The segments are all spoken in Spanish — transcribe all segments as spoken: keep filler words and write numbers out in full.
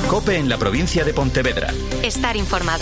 COPE en la provincia de Pontevedra. Estar informado.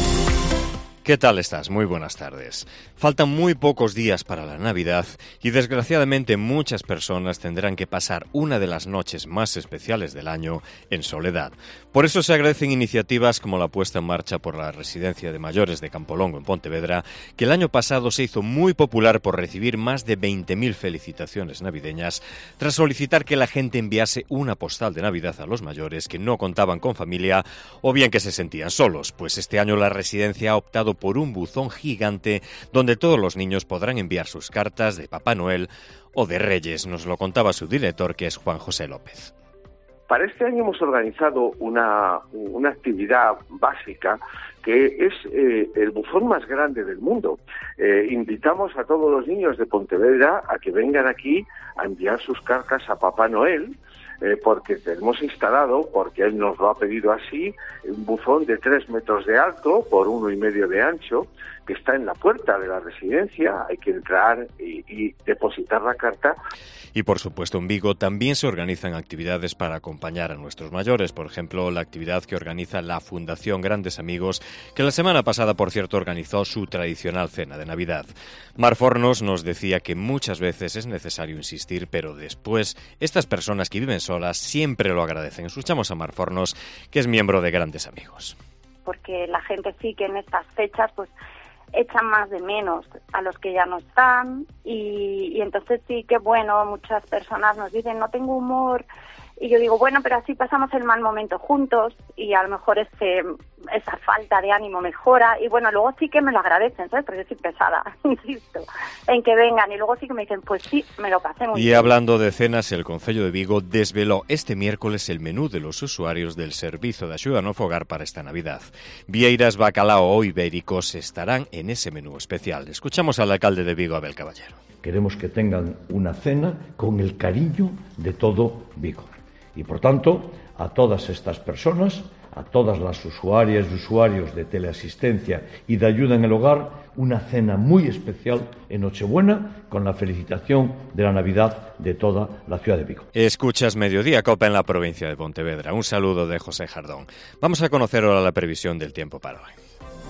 ¿Qué tal estás? Muy buenas tardes. Faltan muy pocos días para la Navidad y desgraciadamente muchas personas tendrán que pasar una de las noches más especiales del año en soledad. Por eso se agradecen iniciativas como la puesta en marcha por la Residencia de Mayores de Campolongo en Pontevedra, que el año pasado se hizo muy popular por recibir más de veinte mil felicitaciones navideñas tras solicitar que la gente enviase una postal de Navidad a los mayores que no contaban con familia o bien que se sentían solos, pues este año la residencia ha optado por un buzón gigante donde todos los niños podrán enviar sus cartas de Papá Noel o de Reyes. Nos lo contaba su director, que es Juan José López. Para este año hemos organizado una, una actividad básica que es eh, el buzón más grande del mundo. Eh, invitamos a todos los niños de Pontevedra a que vengan aquí a enviar sus cartas a Papá Noel, Eh, porque hemos instalado, porque él nos lo ha pedido así, un buzón de tres metros de alto por uno y medio de ancho, que está en la puerta de la residencia. Hay que entrar y, y depositar la carta. Y por supuesto en Vigo también se organizan actividades para acompañar a nuestros mayores. Por ejemplo, la actividad que organiza la Fundación Grandes Amigos, que la semana pasada, por cierto, organizó su tradicional cena de Navidad. Mar Fornos nos decía que muchas veces es necesario insistir, pero después estas personas que viven solas siempre lo agradecen. Escuchamos a Mar Fornos, que es miembro de Grandes Amigos. Porque la gente sí que en estas fechas pues echan más de menos a los que ya no están y, y entonces sí que bueno, muchas personas nos dicen no tengo humor y yo digo bueno, pero así pasamos el mal momento juntos y a lo mejor ese, esa falta de ánimo mejora y bueno, luego sí que me lo agradecen, ¿sabes? Porque yo soy pesada, insisto, en que vengan y luego sí que me dicen pues sí, me lo pasé muy y bien. Y hablando de cenas, el Concello de Vigo desveló este miércoles el menú de los usuarios del Servizo de Axuda no Fogar para esta Navidad. Vieiras, bacalao o ibéricos estarán en ese menú especial. Escuchamos al alcalde de Vigo, Abel Caballero. Queremos que tengan una cena con el cariño de todo Vigo. Y por tanto, a todas estas personas, a todas las usuarias y usuarios de teleasistencia y de ayuda en el hogar, una cena muy especial en Nochebuena con la felicitación de la Navidad de toda la ciudad de Vigo. Escuchas Mediodía Copa en la provincia de Pontevedra. Un saludo de José Jardón. Vamos a conocer ahora la previsión del tiempo para hoy.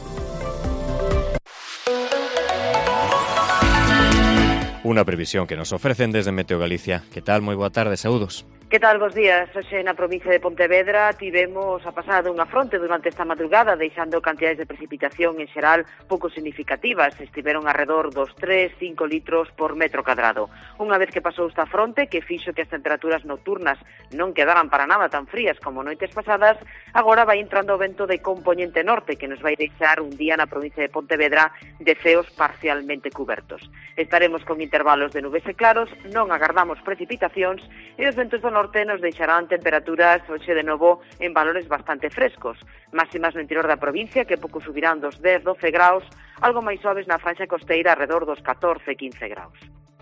Una previsión que nos ofrecen desde Meteo Galicia. ¿Qué tal? Moi boa tarde, saúdos. Que tal, bos días? Hoxe na provincia de Pontevedra tivemos a pasada dunha fronte durante esta madrugada, deixando cantidades de precipitación en xeral pouco significativas. Estiveron alrededor dos tres a cinco litros por metro cadrado. Unha vez que pasou esta fronte, que fixo que as temperaturas nocturnas non quedaran para nada tan frías como noites pasadas, agora vai entrando o vento de componente norte, que nos vai deixar un día na provincia de Pontevedra de ceos parcialmente cubertos. Estaremos con intervalos de nubes e claros, non agardamos precipitacións e os ventos do norte norte nos deixarán temperaturas hoxe de novo en valores bastante frescos, máximas no interior da provincia que pouco subirán dos dez a doce graus, algo máis suaves na franxa costeira alrededor dos catorce a quince graus.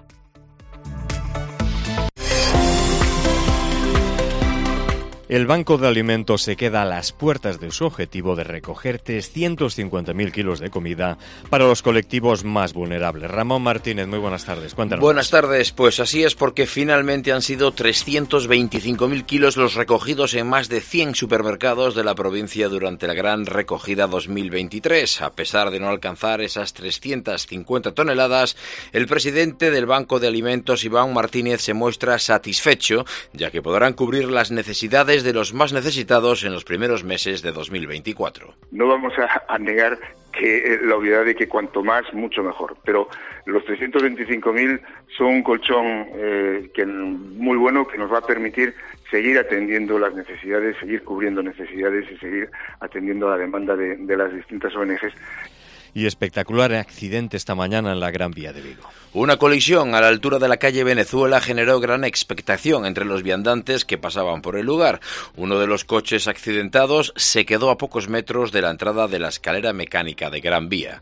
El Banco de Alimentos se queda a las puertas de su objetivo de recoger trescientos cincuenta mil kilos de comida para los colectivos más vulnerables. Ramón Martínez, muy buenas tardes. Cuéntanos. Buenas tardes. Pues así es, porque finalmente han sido trescientos veinticinco mil kilos los recogidos en más de cien supermercados de la provincia durante la gran recogida dos mil veintitrés. A pesar de no alcanzar esas trescientas cincuenta toneladas, el presidente del Banco de Alimentos, Iván Martínez, se muestra satisfecho, ya que podrán cubrir las necesidades de los más necesitados en los primeros meses de dos mil veinticuatro. No vamos a, a negar que eh, la obviedad de que cuanto más, mucho mejor, pero los trescientos veinticinco mil son un colchón eh, que muy bueno, que nos va a permitir seguir atendiendo las necesidades, seguir cubriendo necesidades y seguir atendiendo a la demanda de, de las distintas O N Ges. Y espectacular accidente esta mañana en la Gran Vía de Vigo. Una colisión a la altura de la calle Venezuela generó gran expectación entre los viandantes que pasaban por el lugar. Uno de los coches accidentados se quedó a pocos metros de la entrada de la escalera mecánica de Gran Vía.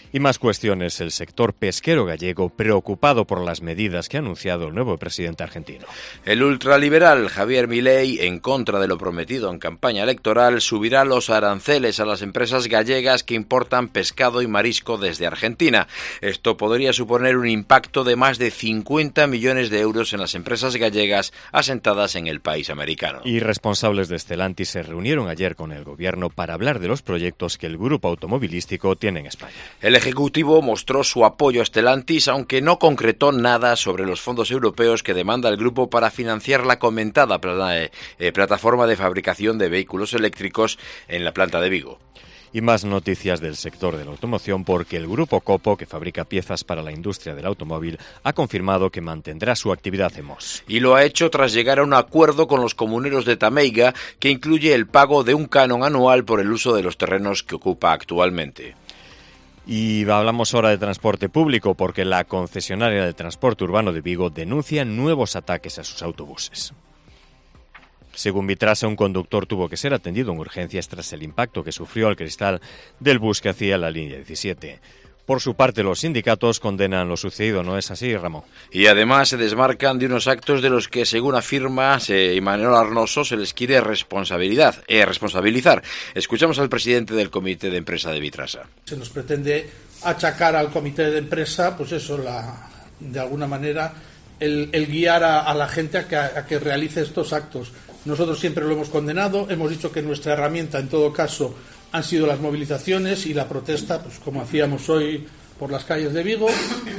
Y más cuestiones. El sector pesquero gallego preocupado por las medidas que ha anunciado el nuevo presidente argentino. El ultraliberal Javier Milei, en contra de lo prometido en campaña electoral, subirá los aranceles a las empresas gallegas que importan pescado y marisco desde Argentina. Esto podría suponer un impacto de más de cincuenta millones de euros en las empresas gallegas asentadas en el país americano. Y responsables de Stellantis se reunieron ayer con el gobierno para hablar de los proyectos que el grupo automovilístico tiene en España. El Ejecutivo mostró su apoyo a Stellantis, aunque no concretó nada sobre los fondos europeos que demanda el grupo para financiar la comentada plata, eh, plataforma de fabricación de vehículos eléctricos en la planta de Vigo. Y más noticias del sector de la automoción, porque el grupo Copo, que fabrica piezas para la industria del automóvil, ha confirmado que mantendrá su actividad en Mos. Y lo ha hecho tras llegar a un acuerdo con los comuneros de Tameiga, que incluye el pago de un canon anual por el uso de los terrenos que ocupa actualmente. Y hablamos ahora de transporte público, porque la concesionaria de transporte urbano de Vigo denuncia nuevos ataques a sus autobuses. Según Vitrasa, un conductor tuvo que ser atendido en urgencias tras el impacto que sufrió al cristal del bus que hacía la línea diecisiete. Por su parte, los sindicatos condenan lo sucedido, ¿no es así, Ramón? Y además se desmarcan de unos actos de los que, según afirma Imanol Arnoso, se les quiere responsabilidad, eh, responsabilizar. Escuchamos al presidente del comité de empresa de Vitrasa. Se nos pretende achacar al comité de empresa, pues eso, la, de alguna manera, el, el guiar a, a la gente a que, a que realice estos actos. Nosotros siempre lo hemos condenado, hemos dicho que nuestra herramienta, en todo caso, han sido las movilizaciones y la protesta, pues como hacíamos hoy por las calles de Vigo.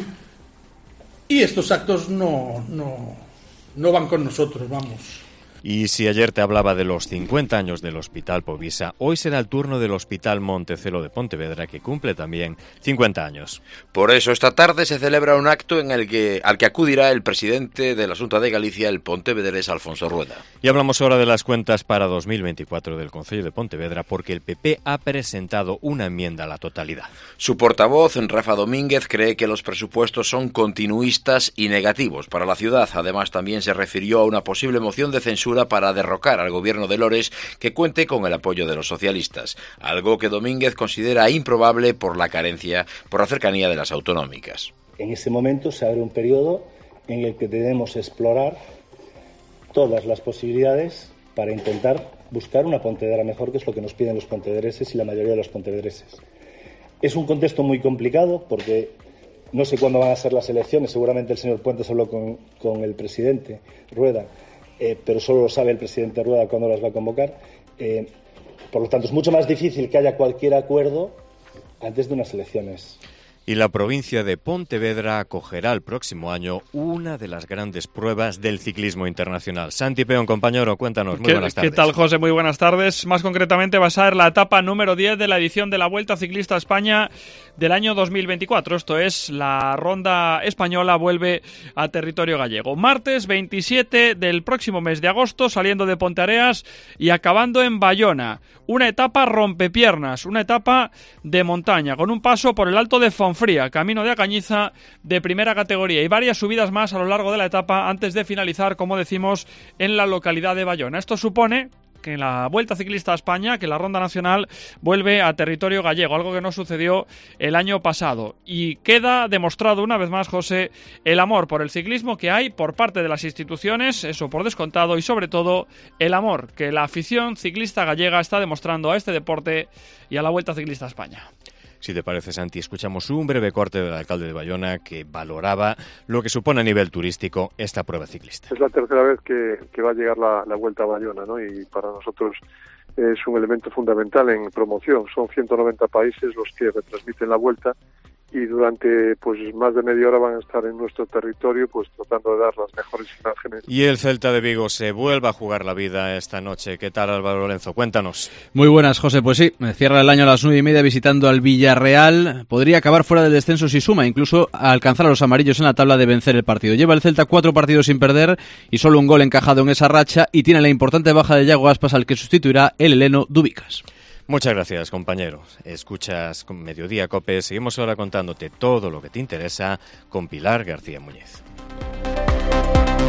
Y estos actos no, no, no van con nosotros, vamos. Y si ayer te hablaba de los cincuenta años del Hospital Povisa, hoy será el turno del Hospital Montecelo de Pontevedra, que cumple también cincuenta años. Por eso esta tarde se celebra un acto en el que al que acudirá el presidente de la Xunta de Galicia, el pontevedrés Alfonso Rueda. Y hablamos ahora de las cuentas para dos mil veinticuatro del Concello de Pontevedra, porque el P P ha presentado una enmienda a la totalidad. Su portavoz, Rafa Domínguez, cree que los presupuestos son continuistas y negativos para la ciudad. Además, también se refirió a una posible moción de censura para derrocar al gobierno de Lores que cuente con el apoyo de los socialistas, algo que Domínguez considera improbable por la carencia, por la cercanía de las autonómicas. En ese momento se abre un periodo en el que debemos explorar todas las posibilidades para intentar buscar una Pontevedra mejor, que es lo que nos piden los pontevedreses y la mayoría de los pontevedreses. Es un contexto muy complicado porque no sé cuándo van a ser las elecciones, seguramente el señor Puentes habló con, con el presidente Rueda, Eh, pero solo lo sabe el presidente Rueda cuándo las va a convocar. Eh, por lo tanto, es mucho más difícil que haya cualquier acuerdo antes de unas elecciones. Y la provincia de Pontevedra acogerá el próximo año una de las grandes pruebas del ciclismo internacional. Santi Peón, compañero, cuéntanos. Muy buenas tardes. ¿Qué tal, José? Muy buenas tardes. Más concretamente va a ser la etapa número diez de la edición de la Vuelta Ciclista a España del año dos mil veinticuatro. Esto es, la ronda española vuelve a territorio gallego. Martes veintisiete del próximo mes de agosto, saliendo de Ponteareas y acabando en Bayona. Una etapa rompepiernas, una etapa de montaña, con un paso por el Alto de Fonfría, camino de Acañiza de primera categoría, y varias subidas más a lo largo de la etapa antes de finalizar, como decimos, en la localidad de Bayona. Esto supone que la Vuelta Ciclista a España, que la Ronda Nacional vuelve a territorio gallego, algo que no sucedió el año pasado. Y queda demostrado una vez más, José, el amor por el ciclismo que hay por parte de las instituciones, eso por descontado, y sobre todo el amor que la afición ciclista gallega está demostrando a este deporte y a la Vuelta Ciclista a España. Si te parece, Santi, escuchamos un breve corte del alcalde de Bayona que valoraba lo que supone a nivel turístico esta prueba ciclista. Es la tercera vez que, que va a llegar la, la Vuelta a Bayona, ¿no? Y para nosotros es un elemento fundamental en promoción. Son ciento noventa países los que retransmiten la Vuelta y durante pues más de media hora van a estar en nuestro territorio pues tratando de dar las mejores imágenes. Y el Celta de Vigo se vuelve a jugar la vida esta noche. ¿Qué tal, Álvaro Lorenzo? Cuéntanos. Muy buenas, José. Pues sí, cierra el año a las nueve y media visitando al Villarreal. Podría acabar fuera del descenso si suma, incluso a alcanzar a los amarillos en la tabla de vencer el partido. Lleva el Celta cuatro partidos sin perder y solo un gol encajado en esa racha, y tiene la importante baja de Yago Aspas, al que sustituirá el heleno Dubicas. Muchas gracias, compañero. Escuchas Mediodía Cope. Seguimos ahora contándote todo lo que te interesa con Pilar García Muñiz.